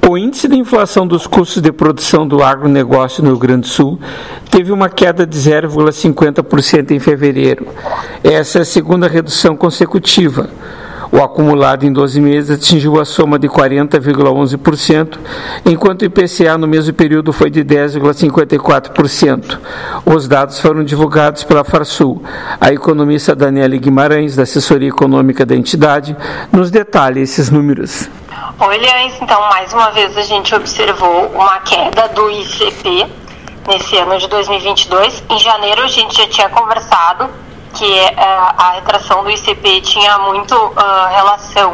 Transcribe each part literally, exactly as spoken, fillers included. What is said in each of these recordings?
O índice de inflação dos custos de produção do agronegócio no Rio Grande do Sul teve uma queda de zero vírgula cinquenta por cento em fevereiro. Essa é a segunda redução consecutiva. O acumulado em doze meses atingiu a soma de quarenta vírgula onze por cento, enquanto o I P C A no mesmo período foi de dez vírgula cinquenta e quatro por cento. Os dados foram divulgados pela Farsul. A economista Daniele Guimarães, da assessoria econômica da entidade, nos detalha esses números. Oi, Leões. Então, mais uma vez a gente observou uma queda do I C P nesse ano de dois mil e vinte e dois. Em janeiro a gente já tinha conversado que uh, a retração do I C P tinha muito uh, relação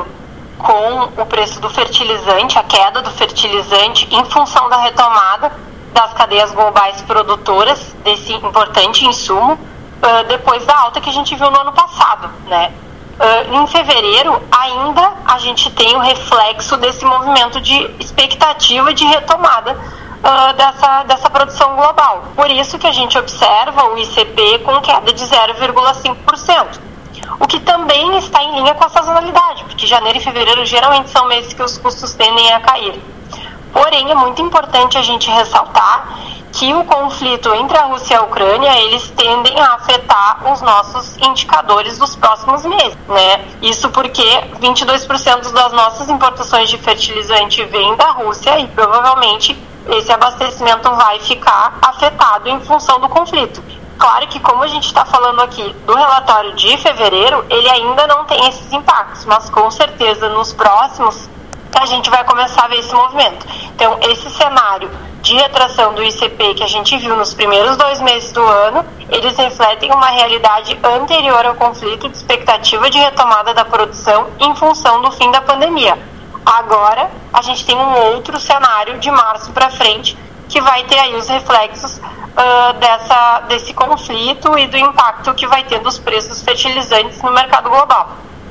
com o preço do fertilizante, a queda do fertilizante em função da retomada das cadeias globais produtoras desse importante insumo, uh, depois da alta que a gente viu no ano passado, né? Uh, em fevereiro, ainda a gente tem o reflexo desse movimento de expectativa de retomada uh, dessa, dessa produção global. Por isso que a gente observa o I C P com queda de zero vírgula cinco por cento. O que também está em linha com a sazonalidade, porque janeiro e fevereiro geralmente são meses que os custos tendem a cair. Porém, é muito importante a gente ressaltar que o conflito entre a Rússia e a Ucrânia, eles tendem a afetar os nossos indicadores dos próximos meses, né? Isso porque vinte e dois por cento das nossas importações de fertilizante vem da Rússia e provavelmente esse abastecimento vai ficar afetado em função do conflito. Claro que, como a gente está falando aqui do relatório de fevereiro, ele ainda não tem esses impactos, mas com certeza nos próximos a gente vai começar a ver esse movimento. Então, esse cenário de retração do I C P que a gente viu nos primeiros dois meses do ano, eles refletem uma realidade anterior ao conflito de expectativa de retomada da produção em função do fim da pandemia. Agora, a gente tem um outro cenário de março para frente que vai ter aí os reflexos uh, dessa, desse conflito e do impacto que vai ter dos preços fertilizantes no mercado global.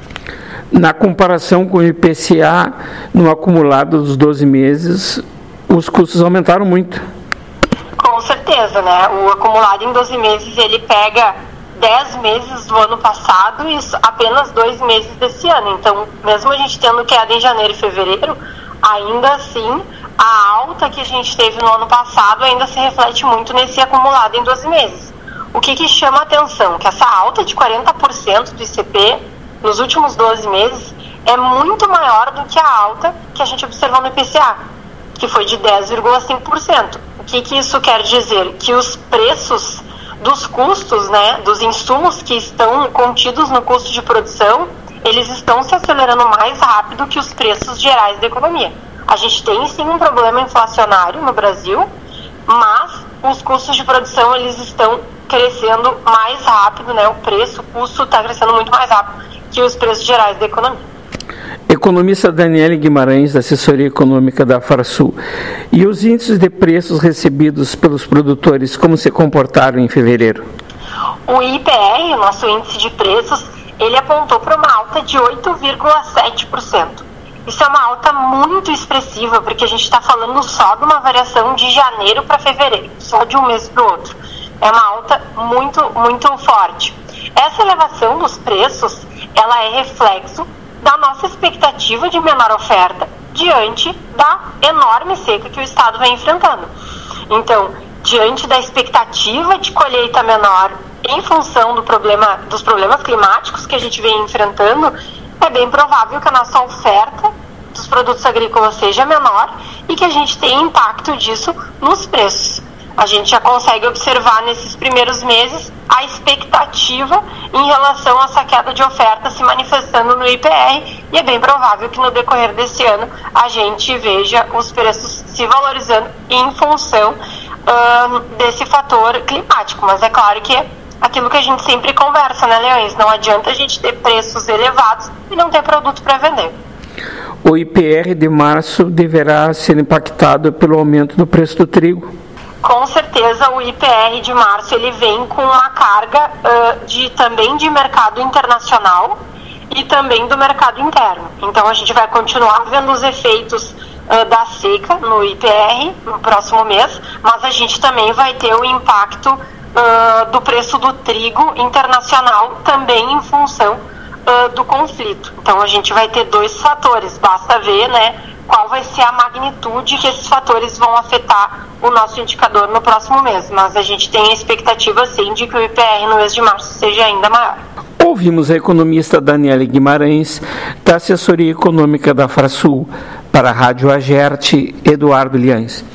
Na comparação com o I P C A, no acumulado dos doze meses, os custos aumentaram muito. Com certeza, né? O acumulado em doze meses, ele pega dez meses do ano passado e apenas dois meses desse ano. Então, mesmo a gente tendo queda em janeiro e fevereiro, ainda assim, a alta que a gente teve no ano passado ainda se reflete muito nesse acumulado em doze meses. O que que chama a atenção? Que essa alta de quarenta por cento do I C P nos últimos doze meses é muito maior do que a alta que a gente observou no I P C A, que foi de dez vírgula cinco por cento. O que que isso quer dizer? Que os preços dos custos, né, dos insumos que estão contidos no custo de produção, eles estão se acelerando mais rápido que os preços gerais da economia. A gente tem sim um problema inflacionário no Brasil, mas os custos de produção eles estão crescendo mais rápido, né? O preço, o custo está crescendo muito mais rápido que os preços gerais da economia. Economista Daniele Guimarães, da assessoria econômica da Farsul. E os índices de preços recebidos pelos produtores, como se comportaram em fevereiro? O I P R, o nosso índice de preços, ele apontou para uma alta de oito vírgula sete por cento. Isso é uma alta muito expressiva, porque a gente está falando só de uma variação de janeiro para fevereiro, só de um mês para o outro. É uma alta muito, muito forte. Essa elevação dos preços, ela é reflexo da nossa expectativa de menor oferta diante da enorme seca que o Estado vem enfrentando. Então, diante da expectativa de colheita menor em função do problema, dos problemas climáticos que a gente vem enfrentando, é bem provável que a nossa oferta dos produtos agrícolas seja menor e que a gente tenha impacto disso nos preços. A gente já consegue observar nesses primeiros meses a expectativa em relação a essa queda de oferta se manifestando no I P R e é bem provável que no decorrer desse ano a gente veja os preços se valorizando em função uh, desse fator climático. Mas é claro que é aquilo que a gente sempre conversa, né, Leões? Não adianta a gente ter preços elevados e não ter produto para vender. O I P R de março deverá ser impactado pelo aumento do preço do trigo. Com certeza o I P R de março ele vem com uma carga uh, de, também de mercado internacional e também do mercado interno. Então a gente vai continuar vendo os efeitos uh, da seca no I P R no próximo mês, mas a gente também vai ter o impacto uh, do preço do trigo internacional também em função uh, do conflito. Então a gente vai ter dois fatores, basta ver, né, qual vai ser a magnitude que esses fatores vão afetar o nosso indicador no próximo mês. Mas a gente tem a expectativa, sim, de que o I P R no mês de março seja ainda maior. Ouvimos a economista Daniele Guimarães, da assessoria econômica da Frasul. Para a Rádio Agerte, Eduardo Liães.